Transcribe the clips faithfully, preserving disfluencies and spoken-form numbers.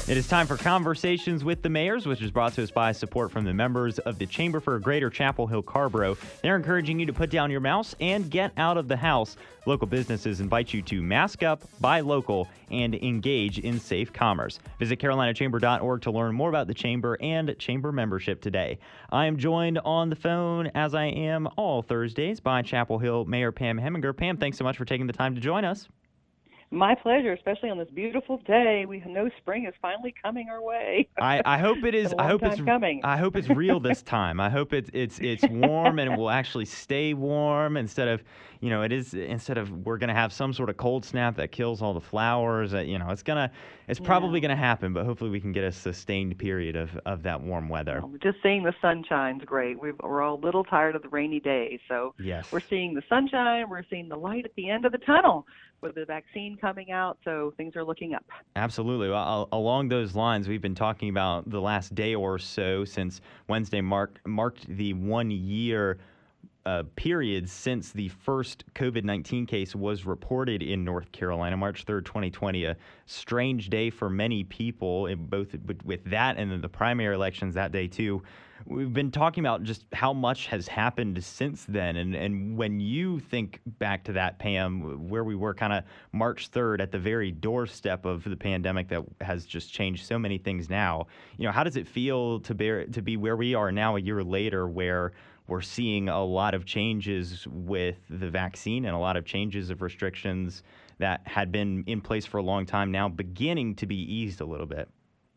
It is time for Conversations with the Mayors, which is brought to us by support from the members of the Chamber for Greater Chapel Hill Carborough. They're encouraging you to put down your mouse and get out of the house. Local businesses invite you to mask up, buy local, and engage in safe commerce. Visit carolina chamber dot org to learn more about the Chamber and Chamber membership today. I am joined on the phone, as I am all Thursdays, by Chapel Hill Mayor Pam Heminger. Pam, thanks so much for taking the time to join us. My pleasure, especially on this beautiful day. We know spring is finally coming our way. I, I hope it is. It's a I long hope time it's coming. I hope it's real this time. I hope it's it's it's warm and it will actually stay warm instead of you know it is instead of we're gonna have some sort of cold snap that kills all the flowers. That, you know it's gonna it's probably Yeah. gonna happen, but hopefully we can get a sustained period of, of that warm weather. Well, just seeing the sunshine's great. We've, we're all a little tired of the rainy days, so Yes. we're seeing the sunshine. We're seeing the light at the end of the tunnel with the vaccine coming out, so things are looking up. Absolutely. Well, al- along those lines, we've been talking about the last day or so since Wednesday marked marked the one year uh, period since the first COVID nineteen case was reported in North Carolina, March third, twenty twenty. A strange day for many people, in both with with that and then the primary elections that day too. We've been talking about just how much has happened since then. And, and when you think back to that, Pam, where we were kind of March third at the very doorstep of the pandemic that has just changed so many things now, you know, how does it feel to bear, to be where we are now a year later, where we're seeing a lot of changes with the vaccine and a lot of changes of restrictions that had been in place for a long time now beginning to be eased a little bit?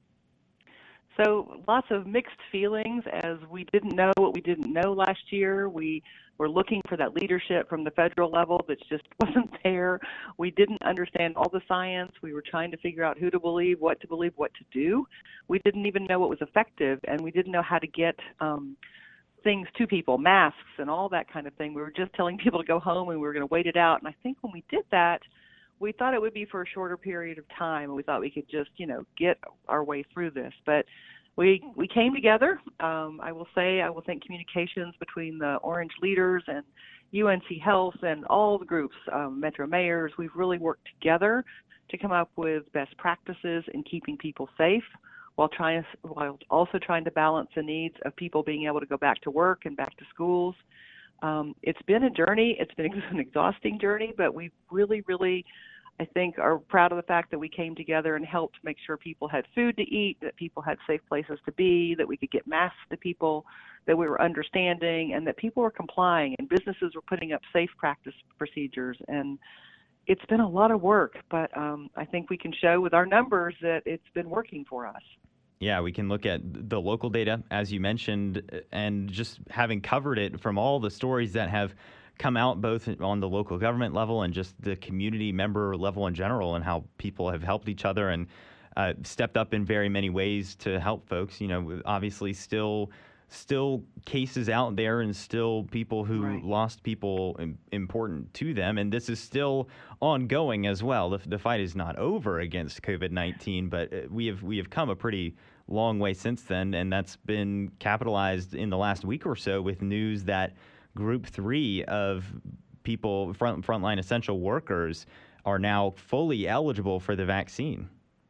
So lots of mixed feelings as we didn't know what we didn't know last year. We were looking for that leadership from the federal level that just wasn't there. We didn't understand all the science. We were trying to figure out who to believe, what to believe, what to do. We didn't even know what was effective, and we didn't know how to get um, things to people, masks and all that kind of thing. We were just telling people to go home and we were going to wait it out. And I think when we did that, we thought it would be for a shorter period of time, and we thought we could just, you know, get our way through this. But we we came together. Um, I will say, I will think communications between the Orange leaders and U N C Health and all the groups, um, Metro Mayors, we've really worked together to come up with best practices in keeping people safe while trying while also trying to balance the needs of people being able to go back to work and back to schools. Um, it's been a journey. It's been an exhausting journey, but we really, really, I think, are proud of the fact that we came together and helped make sure people had food to eat, that people had safe places to be, that we could get masks to people, that we were understanding, and that people were complying, and businesses were putting up safe practice procedures. And it's been a lot of work, but um, I think we can show with our numbers that it's been working for us. Yeah, we can look at the local data, as you mentioned, and just having covered it from all the stories that have come out both on the local government level and just the community member level in general, and how people have helped each other and uh, stepped up in very many ways to help folks. You know, obviously still still cases out there and still people who Right. lost people im- important to them. And this is still ongoing as well. The, the fight is not over against COVID nineteen, but uh, we have we have come a pretty long way since then. And that's been capitalized in the last week or so with news that group three of people, front frontline essential workers, are now fully eligible for the vaccine.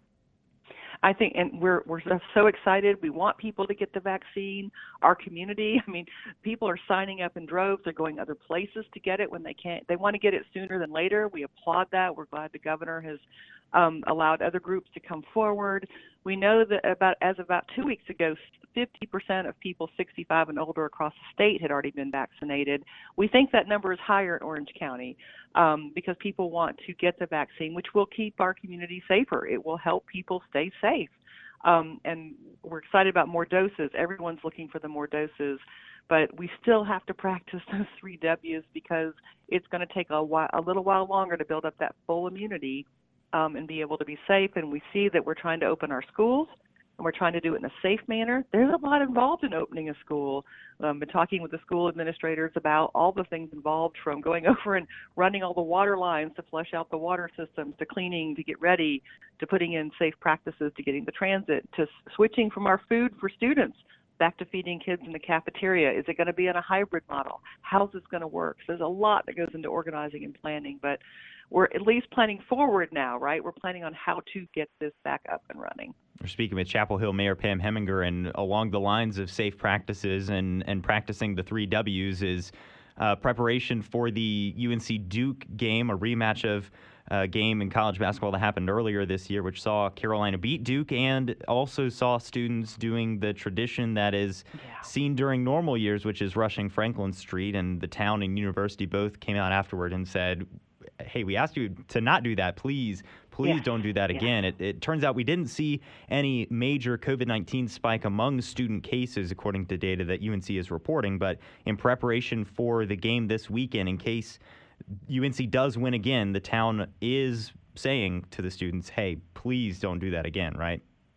I think, and we're we're so excited. We want people to get the vaccine. Our community, I mean, people are signing up in droves. They're going other places to get it when they can't. They want to get it sooner than later. We applaud that. We're glad the governor has um, allowed other groups to come forward. We know that about as of about two weeks ago, fifty percent of people sixty-five and older across the state had already been vaccinated. We think that number is higher in Orange County um, because people want to get the vaccine, which will keep our community safer. It will help people stay safe. Um, and we're excited about more doses. Everyone's looking for the more doses, but we still have to practice those three W's because it's going to take a, while, a little while longer to build up that full immunity um, and be able to be safe. And we see that we're trying to open our schools, and we're trying to do it in a safe manner. There's a lot involved in opening a school. I've um, been talking with the school administrators about all the things involved, from going over and running all the water lines to flush out the water systems, to cleaning, to get ready, to putting in safe practices, to getting the transit, to switching from our food for students back to feeding kids in the cafeteria? Is it going to be in a hybrid model? How's this going to work? So there's a lot that goes into organizing and planning, but we're at least planning forward now, right? We're planning on how to get this back up and running. We're speaking with Chapel Hill Mayor Pam Heminger, and along the lines of safe practices and, and practicing the three W's is uh, preparation for the U N C Duke game, a rematch of a game in college basketball that happened earlier this year, which saw Carolina beat Duke and also saw students doing the tradition that is Yeah. seen during normal years, which is rushing Franklin Street. And the town and university both came out afterward and said, hey, we asked you to not do that. Please, please Yes. don't do that Yes. again. It, it turns out we didn't see any major COVID nineteen spike among student cases, according to data that U N C is reporting. But in preparation for the game this weekend, in case U N C does win again, the town is saying to the students, hey, please don't do that again, right?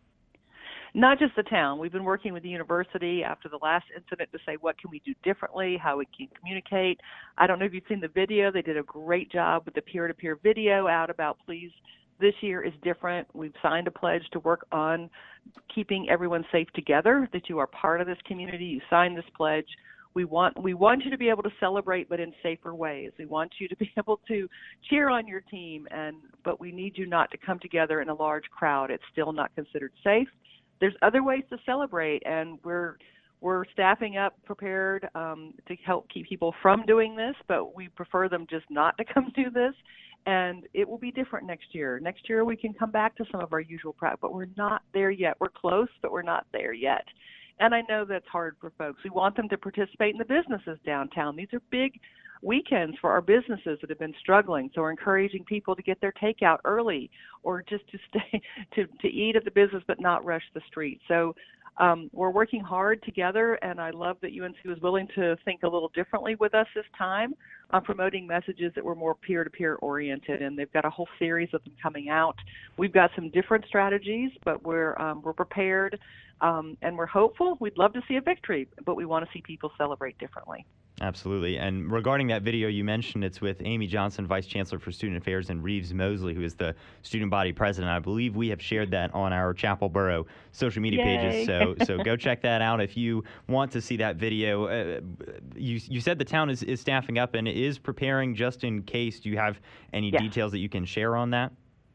Not just the town. We've been working with the university after the last incident to say what can we do differently, how we can communicate. I don't know if you've seen the video. They did a great job with the peer-to-peer video out about please, this year is different. We've signed a pledge to work on keeping everyone safe together, that you are part of this community. You signed this pledge. We want we want you to be able to celebrate, but in safer ways. We want you to be able to cheer on your team, and but we need you not to come together in a large crowd. It's still not considered safe. There's other ways to celebrate, and we're we're staffing up prepared um, to help keep people from doing this, but we prefer them just not to come do this. And it will be different next year. Next year we can come back to some of our usual practice, but we're not there yet. We're close, but we're not there yet. And I know that's hard for folks. We want them to participate in the businesses downtown. These are big weekends for our businesses that have been struggling. So we're encouraging people to get their takeout early or just to stay to, to eat at the business but not rush the street. So um, we're working hard together, and I love that U N C was willing to think a little differently with us this time on promoting messages that were more peer-to-peer oriented, and they've got a whole series of them coming out. We've got some different strategies, but we're um, we're prepared, um, and we're hopeful. We'd love to see a victory, but we want to see people celebrate differently. Absolutely. And regarding that video you mentioned, it's with Amy Johnson, Vice Chancellor for Student Affairs, and Reeves Mosley, who is the student body president. I believe we have shared that on our Chapel Borough social media Yay. pages. So so go check that out if you want to see that video. Uh, you you said the town is, is staffing up and is preparing just in case. Do you have any Yes. details that you can share on that?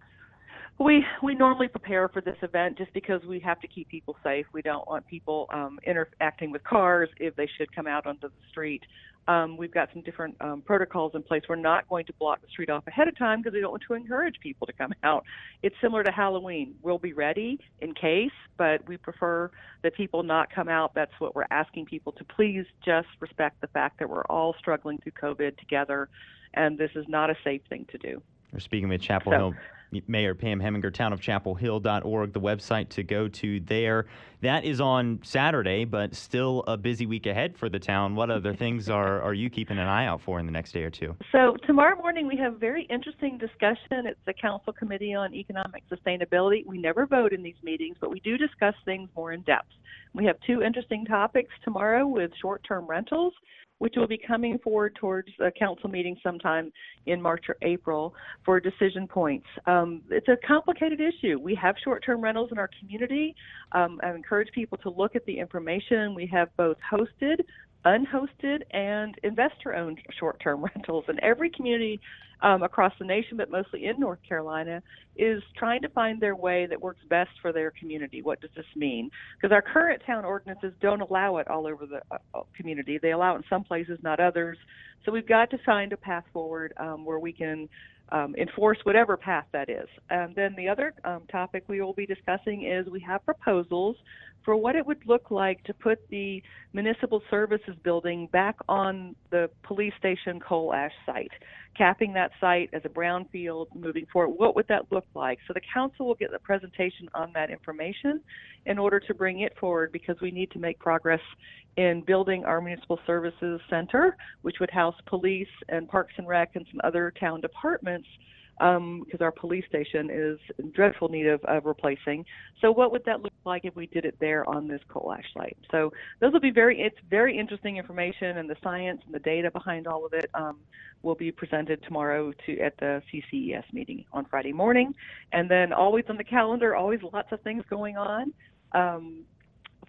We we normally prepare for this event just because we have to keep people safe. We don't want people um, interacting with cars if they should come out onto the street. Um, we've got some different um, protocols in place. We're not going to block the street off ahead of time because we don't want to encourage people to come out. It's similar to Halloween. We'll be ready in case, but we prefer that people not come out. That's what we're asking people to please just respect the fact that we're all struggling through COVID together, and this is not a safe thing to do. We're speaking with Chapel So, Hill Mayor Pam Heminger, town of chapel hill dot org, the website to go to there. That is on Saturday, but still a busy week ahead for the town. What other things are, are you keeping an eye out for in the next day or two? So tomorrow morning we have a very interesting discussion. It's the Council Committee on Economic Sustainability. We never vote in these meetings, but we do discuss things more in depth. We have two interesting topics tomorrow with short-term rentals, which will be coming forward towards a council meeting sometime in March or April for decision points. Um, it's a complicated issue. We have short-term rentals in our community. Um, I encourage people to look at the information. We have both hosted, unhosted, and investor-owned short-term rentals. And every community um, across the nation, but mostly in North Carolina, is trying to find their way that works best for their community. What does this mean? Because our current town ordinances don't allow it all over the uh, community. They allow it in some places, not others. So we've got to find a path forward um, where we can um, enforce whatever path that is. And then the other um, topic we will be discussing is we have proposals for what it would look like to put the municipal services building back on the police station coal ash site, capping that site as a brownfield moving forward. What would that look like? So the council will get a presentation on that information in order to bring it forward, because we need to make progress in building our municipal services center, which would house police and Parks and Rec and some other town departments, um, because our police station is in dreadful need of, of replacing. So what would that look like if we did it there on this coal ash site? So those will be very, it's very interesting information, and the science and the data behind all of it um, will be presented tomorrow to at the C C E S meeting on Friday morning. And then always on the calendar, always lots of things going on. Um,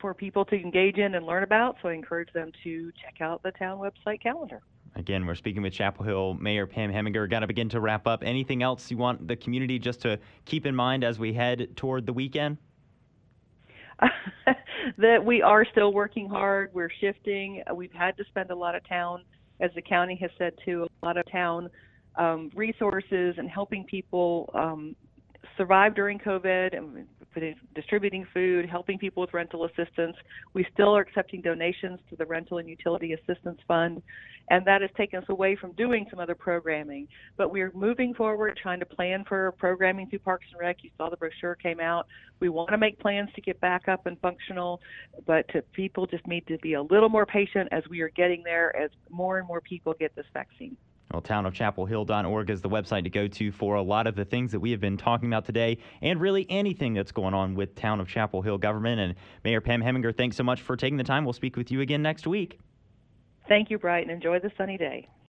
for people to engage in and learn about. So I encourage them to check out the town website calendar. Again, we're speaking with Chapel Hill Mayor Pam Heminger. Got to begin to wrap up. Anything else you want the community just to keep in mind as we head toward the weekend? That we are still working hard. We're shifting. We've had to spend a lot of town, as the county has said too, a lot of town um, resources and helping people um, survive during COVID and distributing food, helping people with rental assistance. We still are accepting donations to the Rental and Utility Assistance Fund, and that has taken us away from doing some other programming. But we're moving forward, trying to plan for programming through Parks and Rec. You saw the brochure came out. We want to make plans to get back up and functional, but to, people just need to be a little more patient as we are getting there, as more and more people get this vaccine. Well, town of chapel hill dot org is the website to go to for a lot of the things that we have been talking about today, and really anything that's going on with Town of Chapel Hill government. And Mayor Pam Heminger, thanks so much for taking the time. We'll speak with you again next week. Thank you, Bright, and enjoy the sunny day.